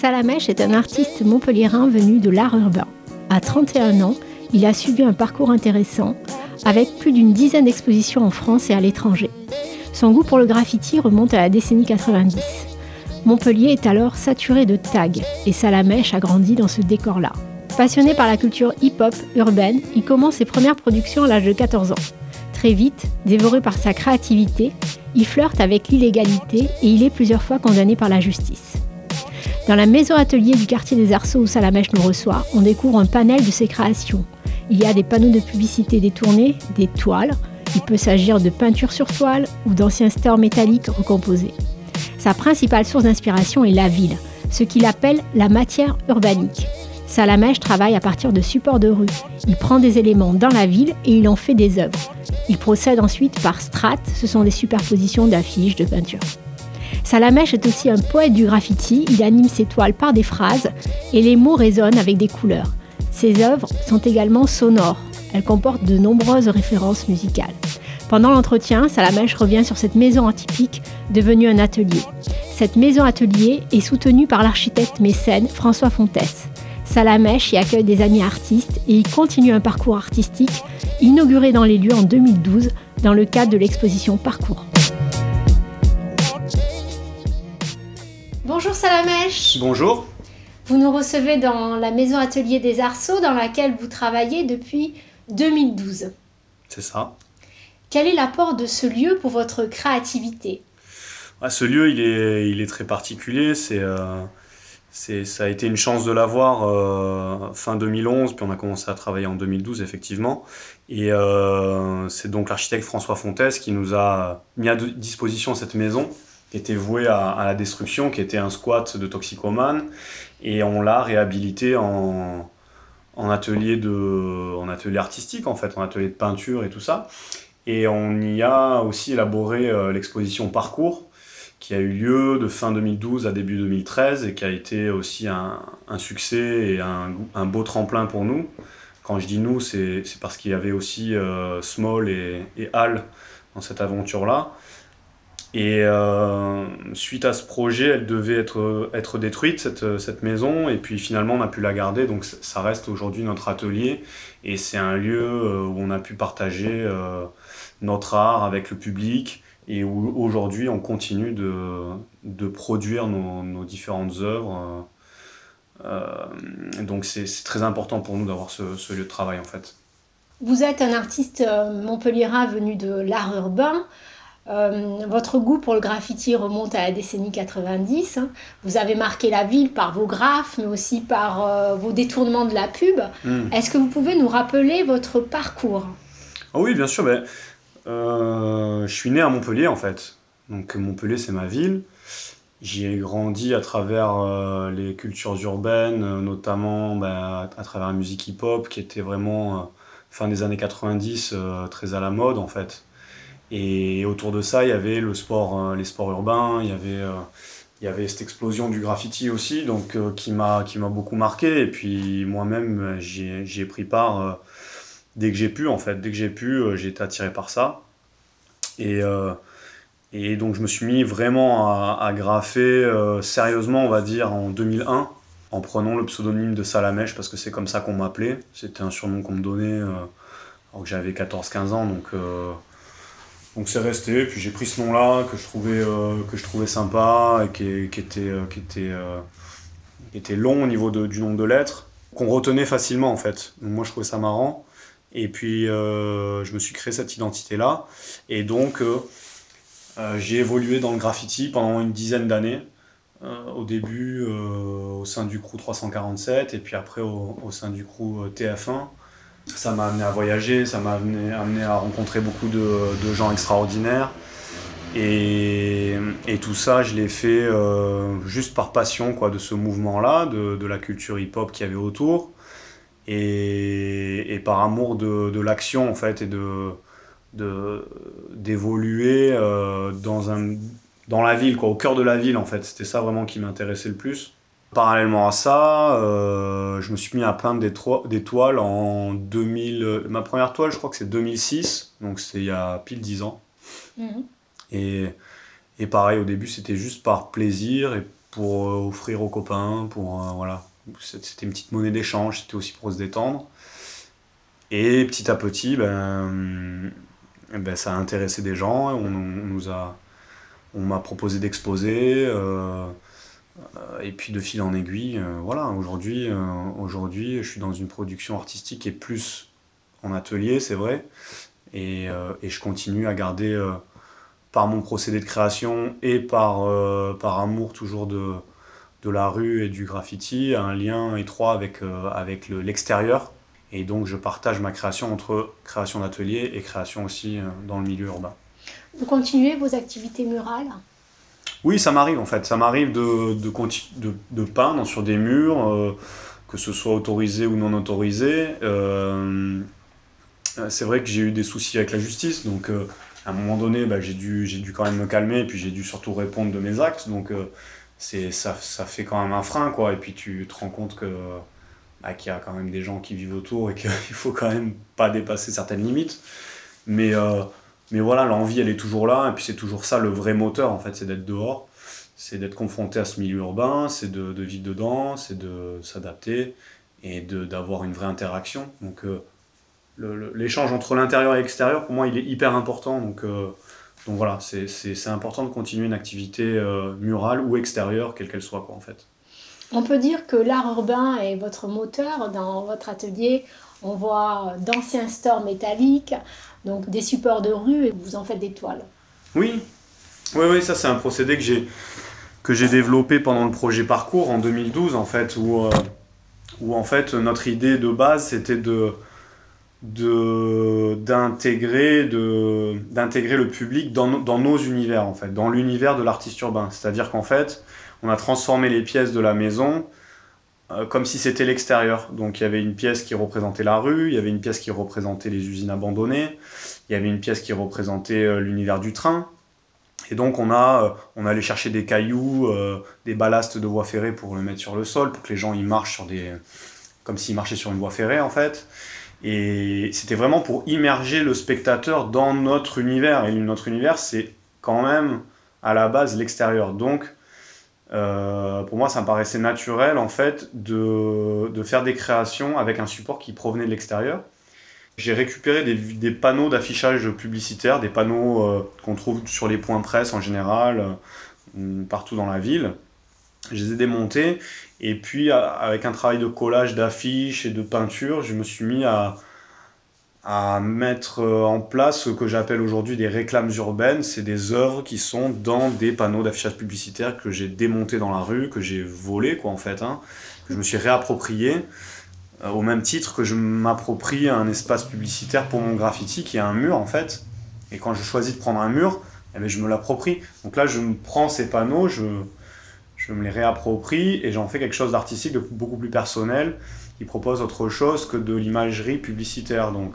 Salamèche est un artiste montpelliérain venu de l'art urbain. À 31 ans, il a suivi un parcours intéressant, avec plus d'une dizaine d'expositions en France et à l'étranger. Son goût pour le graffiti remonte à la décennie 90. Montpellier est alors saturé de tags, et Salamèche a grandi dans ce décor-là. Passionné par la culture hip-hop urbaine, il commence ses premières productions à l'âge de 14 ans. Très vite, dévoré par sa créativité, il flirte avec l'illégalité et il est plusieurs fois condamné par la justice. Dans la maison-atelier du quartier des Arceaux où Salamèche nous reçoit, on découvre un panel de ses créations. Il y a des panneaux de publicité détournés, des toiles, il peut s'agir de peintures sur toile ou d'anciens stores métalliques recomposés. Sa principale source d'inspiration est la ville, ce qu'il appelle la matière urbanique. Salamèche travaille à partir de supports de rue. Il prend des éléments dans la ville et il en fait des œuvres. Il procède ensuite par strates, ce sont des superpositions d'affiches, de peintures. Salamèche est aussi un poète du graffiti, il anime ses toiles par des phrases et les mots résonnent avec des couleurs. Ses œuvres sont également sonores, elles comportent de nombreuses références musicales. Pendant l'entretien, Salamèche revient sur cette maison atypique devenue un atelier. Cette maison-atelier est soutenue par l'architecte mécène François Fontès. Salamèche y accueille des amis artistes et y continue un parcours artistique inauguré dans les lieux en 2012 dans le cadre de l'exposition Parcours. Bonjour Salamèche. Bonjour. Vous nous recevez dans la maison atelier des Arceaux dans laquelle vous travaillez depuis 2012. C'est ça. Quel est l'apport de ce lieu pour votre créativité ? Ce lieu, il est très particulier. Ça a été une chance de l'avoir fin 2011, puis on a commencé à travailler en 2012, effectivement. Et c'est donc l'architecte François Fontès qui nous a mis à disposition cette maison, qui était vouée à la destruction, qui était un squat de toxicomanes. Et on l'a réhabilité en atelier artistique, en fait, en atelier de peinture et tout ça. Et on y a aussi élaboré l'exposition Parcours, qui a eu lieu de fin 2012 à début 2013 et qui a été aussi un succès et un beau tremplin pour nous. Quand je dis nous, c'est parce qu'il y avait aussi Small et Al dans cette aventure-là. Et suite à ce projet, elle devait être détruite, cette maison, et puis finalement on a pu la garder, donc ça reste aujourd'hui notre atelier, et c'est un lieu où on a pu partager notre art avec le public, et où aujourd'hui on continue de produire nos différentes œuvres. Donc c'est très important pour nous d'avoir ce lieu de travail en fait. Vous êtes un artiste montpelliérain venu de l'art urbain. Votre goût pour le graffiti remonte à la décennie 90. Vous avez marqué la ville par vos graphes, mais aussi par vos détournements de la pub. Est-ce que vous pouvez nous rappeler votre parcours ? Oui, bien sûr. Je suis né à Montpellier, en fait. Donc Montpellier, c'est ma ville. J'y ai grandi à travers les cultures urbaines, notamment à travers la musique hip-hop, qui était vraiment, fin des années 90, très à la mode, en fait. Et autour de ça, il y avait les sports urbains, il y avait cette explosion du graffiti aussi, donc qui m'a beaucoup marqué. Et puis moi-même, j'y ai pris part dès que j'ai pu, en fait. Dès que j'ai pu, j'ai été attiré par ça. Et donc je me suis mis vraiment à graffer sérieusement, on va dire, en 2001, en prenant le pseudonyme de Salamèche, parce que c'est comme ça qu'on m'appelait. C'était un surnom qu'on me donnait alors que j'avais 14-15 ans, donc c'est resté, puis j'ai pris ce nom-là que je trouvais sympa et qui était long au niveau du nombre de lettres, qu'on retenait facilement en fait. Donc moi je trouvais ça marrant. Et puis je me suis créé cette identité-là. Et donc j'ai évolué dans le graffiti pendant une dizaine d'années. Au début au sein du crew 347 et puis après au sein du crew TF1. Ça m'a amené à voyager, ça m'a amené à rencontrer beaucoup de gens extraordinaires. Et tout ça, je l'ai fait juste par passion quoi, de ce mouvement-là, de la culture hip-hop qu'il y avait autour. Et par amour de l'action, en fait, et d'évoluer dans la ville, quoi, au cœur de la ville, en fait. C'était ça vraiment qui m'intéressait le plus. Parallèlement à ça, je me suis mis à peindre des toiles en 2000. Ma première toile, je crois que c'est 2006, donc c'était il y a pile 10 ans. Et pareil, au début, c'était juste par plaisir et pour offrir aux copains, voilà. C'était une petite monnaie d'échange, c'était aussi pour se détendre. Et petit à petit, ça a intéressé des gens, on m'a proposé d'exposer, et puis de fil en aiguille, voilà, aujourd'hui, je suis dans une production artistique qui est plus en atelier, c'est vrai, et je continue à garder, par mon procédé de création et par amour toujours de la rue et du graffiti, un lien étroit avec l'extérieur. Et donc je partage ma création entre création d'atelier et création aussi dans le milieu urbain. Vous continuez vos activités murales? Oui, ça m'arrive en fait. Ça m'arrive de peindre sur des murs, que ce soit autorisé ou non autorisé. C'est vrai que j'ai eu des soucis avec la justice, donc à un moment donné, j'ai dû quand même me calmer, et puis j'ai dû surtout répondre de mes actes. Donc ça fait quand même un frein, quoi. Et puis tu te rends compte qu'il y a quand même des gens qui vivent autour et qu'il faut quand même pas dépasser certaines limites. Mais voilà, l'envie, elle est toujours là, et puis c'est toujours ça le vrai moteur, en fait, c'est d'être dehors, c'est d'être confronté à ce milieu urbain, c'est de vivre dedans, c'est de s'adapter et d'avoir une vraie interaction. Donc l'échange entre l'intérieur et l'extérieur, pour moi, il est hyper important. Donc voilà, c'est important de continuer une activité murale ou extérieure, quelle qu'elle soit, quoi, en fait. On peut dire que l'art urbain est votre moteur. Dans votre atelier, on voit d'anciens stores métalliques, donc des supports de rue, et vous en faites des toiles. Oui, oui, ça c'est un procédé que j'ai développé pendant le projet Parcours en 2012, en fait, où en fait notre idée de base c'était d'intégrer le public dans nos univers, en fait, dans l'univers de l'artiste urbain. C'est-à-dire qu'en fait, on a transformé les pièces de la maison comme si c'était l'extérieur. Donc il y avait une pièce qui représentait la rue, il y avait une pièce qui représentait les usines abandonnées, il y avait une pièce qui représentait l'univers du train. Et donc on allait chercher des cailloux, des ballasts de voies ferrées pour le mettre sur le sol, pour que les gens y marchent comme s'ils marchaient sur une voie ferrée, en fait. Et c'était vraiment pour immerger le spectateur dans notre univers. Et notre univers, c'est quand même à la base l'extérieur. Donc pour moi, ça me paraissait naturel, en fait, de faire des créations avec un support qui provenait de l'extérieur. J'ai récupéré des panneaux d'affichage publicitaire, des panneaux qu'on trouve sur les points presse en général, partout dans la ville. Je les ai démontés, et puis avec un travail de collage d'affiches et de peinture, je me suis mis à mettre en place ce que j'appelle aujourd'hui des réclames urbaines. C'est des œuvres qui sont dans des panneaux d'affichage publicitaire que j'ai démontés dans la rue, que j'ai volés, quoi, en fait, hein, que je me suis réapproprié, au même titre que je m'approprie un espace publicitaire pour mon graffiti, qui est un mur, en fait. Et quand je choisis de prendre un mur, eh bien, je me l'approprie. Donc là, je me prends ces panneaux, je me les réapproprie, et j'en fais quelque chose d'artistique, de beaucoup plus personnel, qui propose autre chose que de l'imagerie publicitaire. Donc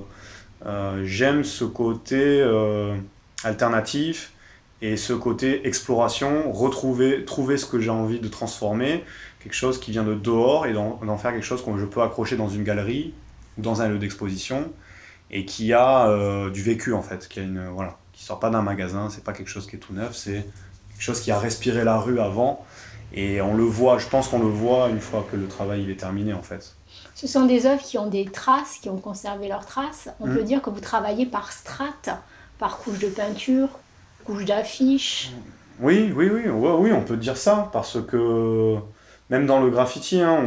j'aime ce côté alternatif et ce côté exploration, trouver ce que j'ai envie de transformer, quelque chose qui vient de dehors, et d'en faire quelque chose que je peux accrocher dans une galerie, dans un lieu d'exposition, et qui a du vécu, en fait, qui sort pas d'un magasin, c'est pas quelque chose qui est tout neuf, c'est quelque chose qui a respiré la rue avant. Et on le voit, je pense qu'on le voit une fois que le travail il est terminé, en fait. Ce sont des œuvres qui ont des traces, qui ont conservé leurs traces. On peut dire que vous travaillez par strates, par couche de peinture, couche d'affiches. Oui, on peut dire ça, parce que même dans le graffiti, hein,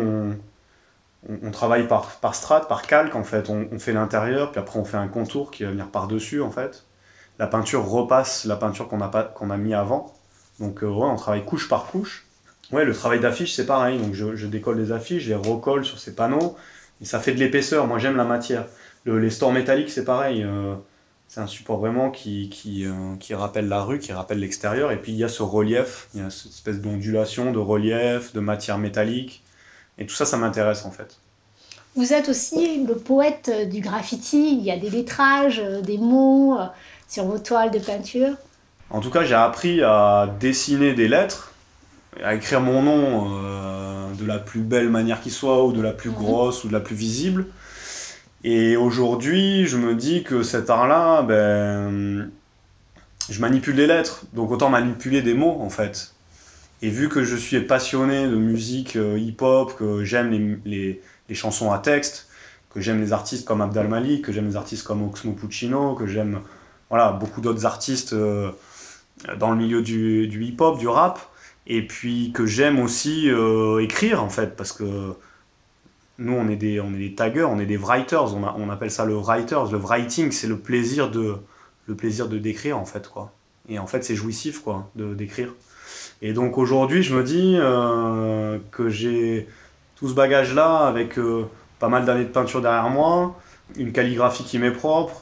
on travaille par strate, par calque, en fait. On fait l'intérieur, puis après on fait un contour qui va venir par-dessus, en fait. La peinture repasse la peinture qu'on a mis avant. Donc on travaille couche par couche. Ouais, le travail d'affiche, c'est pareil. Donc je décolle des affiches, je les recolle sur ces panneaux, et ça fait de l'épaisseur. Moi, j'aime la matière. Les stores métalliques, c'est pareil. C'est un support vraiment qui rappelle la rue, qui rappelle l'extérieur. Et puis il y a ce relief, il y a cette espèce d'ondulation, de relief, de matière métallique. Et tout ça, ça m'intéresse, en fait. Vous êtes aussi le poète du graffiti. Il y a des lettrages, des mots sur vos toiles de peinture. En tout cas, j'ai appris à dessiner des lettres, à écrire mon nom de la plus belle manière qui soit, ou de la plus grosse, ou de la plus visible. Et aujourd'hui, je me dis que cet art-là, je manipule des lettres, donc autant manipuler des mots, en fait. Et vu que je suis passionné de musique hip-hop, que j'aime les chansons à texte, que j'aime les artistes comme Abd al-Malik, que j'aime les artistes comme Oxmo Puccino, que j'aime voilà, beaucoup d'autres artistes dans le milieu du hip-hop, du rap, et puis que j'aime aussi écrire en fait, parce que nous on est des taggers, on est des writers, on appelle ça le writers, le writing, c'est le plaisir de d'écrire en fait, quoi. Et en fait c'est jouissif quoi, d'écrire. Et donc aujourd'hui je me dis que j'ai tout ce bagage-là avec pas mal d'années de peinture derrière moi, une calligraphie qui m'est propre,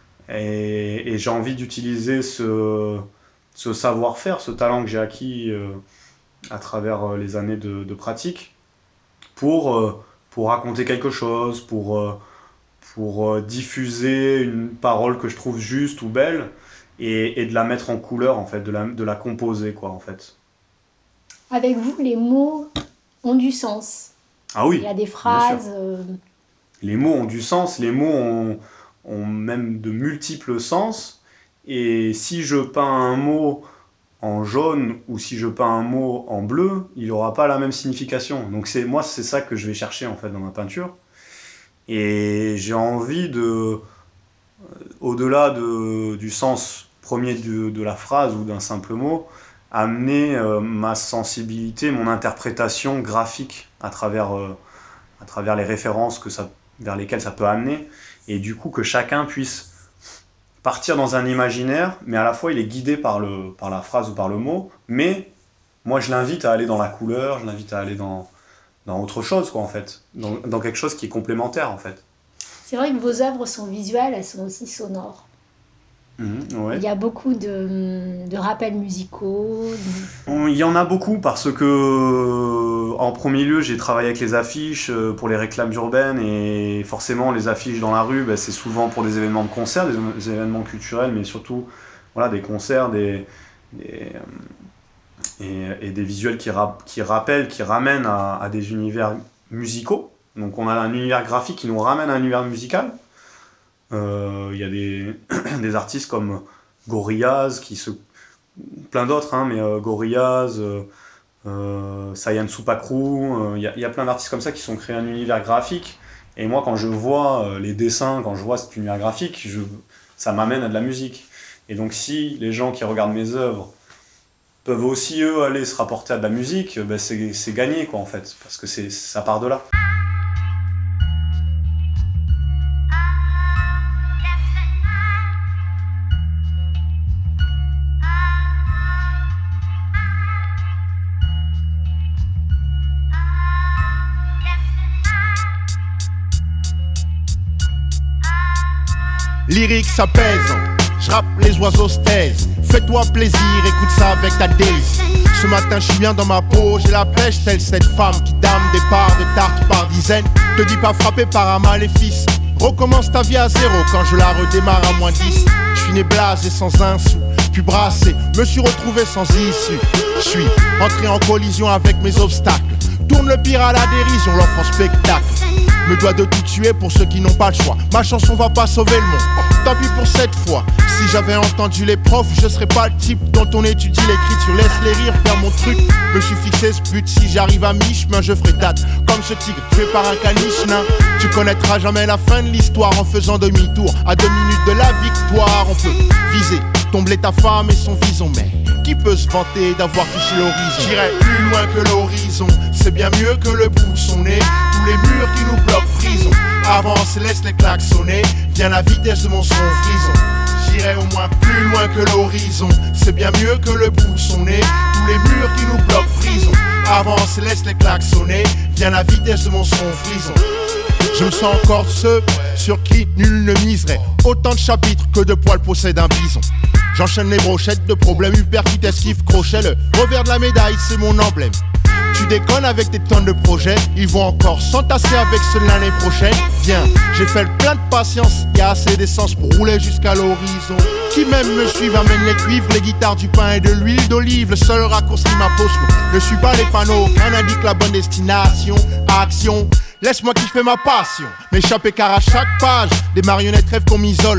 et j'ai envie d'utiliser ce savoir-faire, ce talent que j'ai acquis à travers les années de pratique pour raconter quelque chose, pour diffuser une parole que je trouve juste ou belle et de la mettre en couleur, en fait, de la composer, quoi, en fait. Avec vous, les mots ont du sens. Ah oui. Il y a des phrases. Les mots ont du sens, les mots ont même de multiples sens. Et si je peins un mot en jaune ou si je peins un mot en bleu, il n'aura pas la même signification. Donc moi, c'est ça que je vais chercher en fait dans ma peinture. Et j'ai envie au-delà du sens premier de la phrase ou d'un simple mot, amener ma sensibilité, mon interprétation graphique à travers les références vers lesquelles ça peut amener. Et du coup, que chacun puisse partir dans un imaginaire, mais à la fois il est guidé par la phrase ou par le mot, mais moi je l'invite à aller dans la couleur, je l'invite à aller dans autre chose, quoi, en fait, dans quelque chose qui est complémentaire, en fait. C'est vrai que vos œuvres sont visuelles, elles sont aussi sonores. Ouais. Il y a beaucoup de rappels musicaux. Il y en a beaucoup parce que, en premier lieu, j'ai travaillé avec les affiches pour les réclames urbaines et forcément, les affiches dans la rue, c'est souvent pour des événements de concert, des événements culturels, mais surtout voilà, des concerts, et des visuels qui rappellent, qui ramènent à des univers musicaux. Donc on a un univers graphique qui nous ramène à un univers musical. Il y a des artistes comme Gorillaz, plein d'autres, hein, mais Gorillaz, Sayan Supakru, il y a plein d'artistes comme ça qui sont créés un univers graphique. Et moi, quand je vois les dessins, quand je vois cet univers graphique, ça m'amène à de la musique. Et donc si les gens qui regardent mes œuvres peuvent aussi, eux, aller se rapporter à de la musique, c'est gagné, quoi, en fait, parce que ça part de là. Lyrique ça pèse, j'rappe les oiseaux se taisent. Fais-toi plaisir, écoute ça avec ta délice. Ce matin je suis bien dans ma peau, j'ai la pêche telle cette femme qui dame des parts de tarte par dizaines. Te dis pas frappé par un maléfice, recommence ta vie à zéro quand je la redémarre à moins 10. Je suis né blasé sans un sou, puis brassé, me suis retrouvé sans issue. Je suis entré en collision avec mes obstacles. Tourne le pire à la dérision, l'offre en spectacle. Me dois de tout tuer pour ceux qui n'ont pas le choix. Ma chanson va pas sauver le monde, tant pis pour cette fois. Si j'avais entendu les profs, je serais pas le type dont on étudie l'écriture. Laisse les rires faire mon truc, me suis fixé ce but. Si j'arrive à mi-chemin, je ferai date. Comme ce tigre tué par un caniche nain. Tu connaîtras jamais la fin de l'histoire en faisant demi-tour. À 2 minutes de la victoire, on peut viser, tomber ta femme et son vison. Mais qui peut se vanter d'avoir touché l'horizon? J'irai plus loin que l'horizon, c'est bien mieux que le bout de son nez. Tous les murs qui nous bloquent prison. Avance, laisse les claques sonner. Viens la vitesse de mon son frison. J'irai au moins plus loin que l'horizon, c'est bien mieux que le bout de son nez. Tous les murs qui nous bloquent prison. Avance, laisse les claques sonner. Viens la vitesse de mon son frison. Je me sens encore de ceux sur qui nul ne miserait. Autant de chapitres que de poils possède un bison. J'enchaîne les brochettes de problèmes, hypercute, esquive, crochet. Le revers de la médaille, c'est mon emblème. Tu déconnes avec tes tonnes de projets, ils vont encore s'entasser avec ceux de l'année prochaine. Viens, j'ai fait le plein de patience, y'a assez d'essence pour rouler jusqu'à l'horizon. Qui même me suivent amène les cuivres, les guitares, du pain et de l'huile d'olive. Le seul raccourci m'impose, ne suis pas les panneaux, qu'un indique la bonne destination. Action, laisse-moi kiffer ma passion, m'échapper car à chaque page, des marionnettes rêvent qu'on m'isole.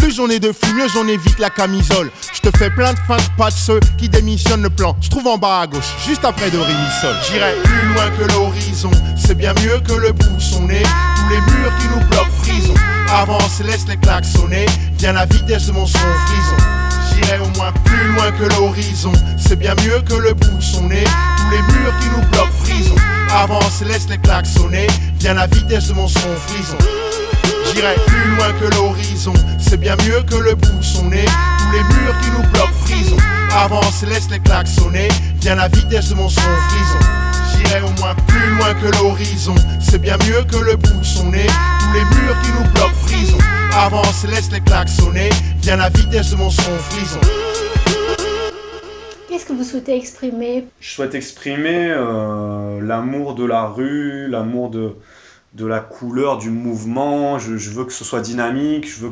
Plus on est de fous, mieux on évite la camisole. Je te fais plein de fins de pas de ceux qui démissionnent le plan. Je trouve en bas à gauche, juste après de Rémisol. J'irai plus loin que l'horizon, c'est bien mieux que le bout de son nez. Tous les murs qui nous bloquent prison. Avance, laisse les claques sonner. Viens la vitesse de mon son frison. J'irai au moins plus loin que l'horizon, c'est bien mieux que le bout de son nez. Tous les murs qui nous bloquent prison. Avance, laisse les claques sonner. Viens la vitesse de mon son frison. J'irai plus loin que l'horizon, c'est bien mieux que le bout de son nez. Tous les murs qui nous bloquent prison. Avance, laisse les claques sonner. Viens la vitesse de mon son frison. J'irai au moins plus loin que l'horizon, c'est bien mieux que le bout de son nez. Tous les murs qui nous bloquent prison. Avance, laisse les claques sonner. Viens la vitesse de mon son frison. Qu'est-ce que vous souhaitez exprimer ? Je souhaite exprimer l'amour de la rue, l'amour de la couleur, du mouvement. Je veux que ce soit dynamique, je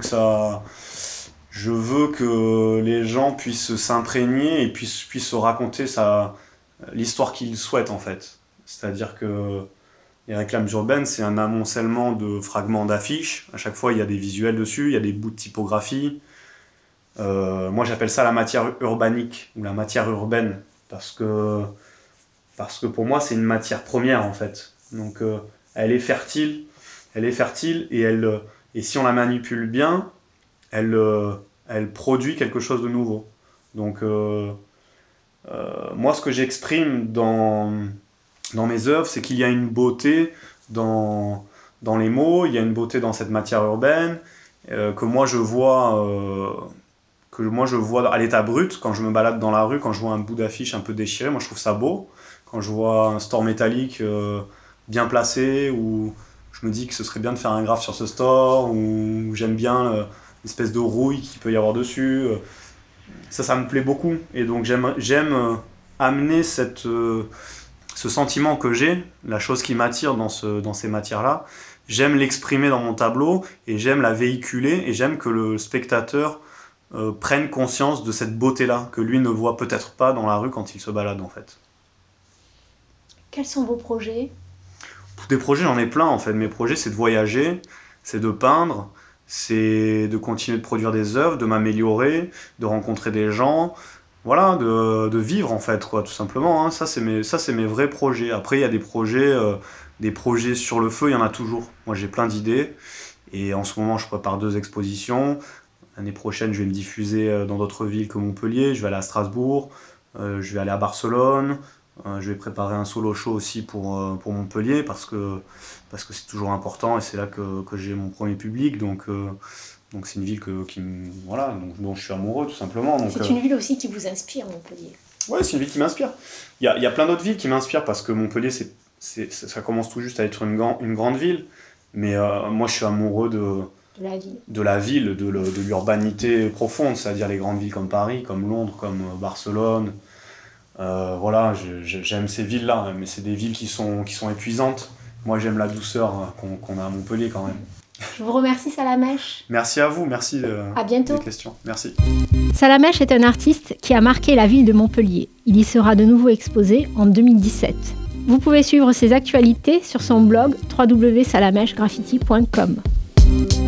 veux que les gens puissent s'imprégner et puissent se raconter l'histoire qu'ils souhaitent en fait. C'est-à-dire que les réclames urbaines, c'est un amoncellement de fragments d'affiches. À chaque fois, il y a des visuels dessus, il y a des bouts de typographie. Moi, j'appelle ça la matière urbanique ou la matière urbaine parce que pour moi, c'est une matière première en fait. Donc, elle est fertile et si on la manipule bien, elle produit quelque chose de nouveau. Donc, moi, ce que j'exprime dans mes œuvres, c'est qu'il y a une beauté dans les mots, il y a une beauté dans cette matière urbaine, que moi je vois à l'état brut, quand je me balade dans la rue, quand je vois un bout d'affiche un peu déchiré, moi je trouve ça beau. Quand je vois un store métallique bien placé, ou je me dis que ce serait bien de faire un graphe sur ce store, ou j'aime bien l'espèce de rouille qu'il peut y avoir dessus. Ça me plaît beaucoup. Et donc j'aime amener ce sentiment que j'ai, la chose qui m'attire dans ces matières-là, j'aime l'exprimer dans mon tableau, et j'aime la véhiculer, et j'aime que le spectateur prenne conscience de cette beauté-là, que lui ne voit peut-être pas dans la rue quand il se balade en fait. Quels sont vos projets ? Des projets, j'en ai plein en fait. Mes projets, c'est de voyager, c'est de peindre, c'est de continuer de produire des œuvres, de m'améliorer, de rencontrer des gens, voilà, de vivre en fait, quoi, tout simplement. Hein. Ça, c'est mes vrais projets. Après, il y a des projets sur le feu, il y en a toujours. Moi, j'ai plein d'idées, et en ce moment, je prépare 2 expositions. L'année prochaine, je vais me diffuser dans d'autres villes que Montpellier. Je vais aller à Strasbourg, je vais aller à Barcelone. Je vais préparer un solo show aussi pour Montpellier parce que c'est toujours important et c'est là que j'ai mon premier public. Donc c'est une ville dont je suis amoureux tout simplement. Donc, c'est une ville aussi qui vous inspire, Montpellier. Ouais, c'est une ville qui m'inspire. Il y a plein d'autres villes qui m'inspirent parce que Montpellier, ça commence tout juste à être une grande ville. Mais moi, je suis amoureux de la ville, de l'urbanité profonde, c'est-à-dire les grandes villes comme Paris, comme Londres, comme Barcelone. Voilà, j'aime ces villes-là, mais c'est des villes qui sont épuisantes. Moi, j'aime la douceur qu'on a à Montpellier quand même. Je vous remercie, Salamèche. Merci à vous, merci à bientôt. des questions. Merci. Salamèche est un artiste qui a marqué la ville de Montpellier. Il y sera de nouveau exposé en 2017. Vous pouvez suivre ses actualités sur son blog www.salamèchegraffiti.com.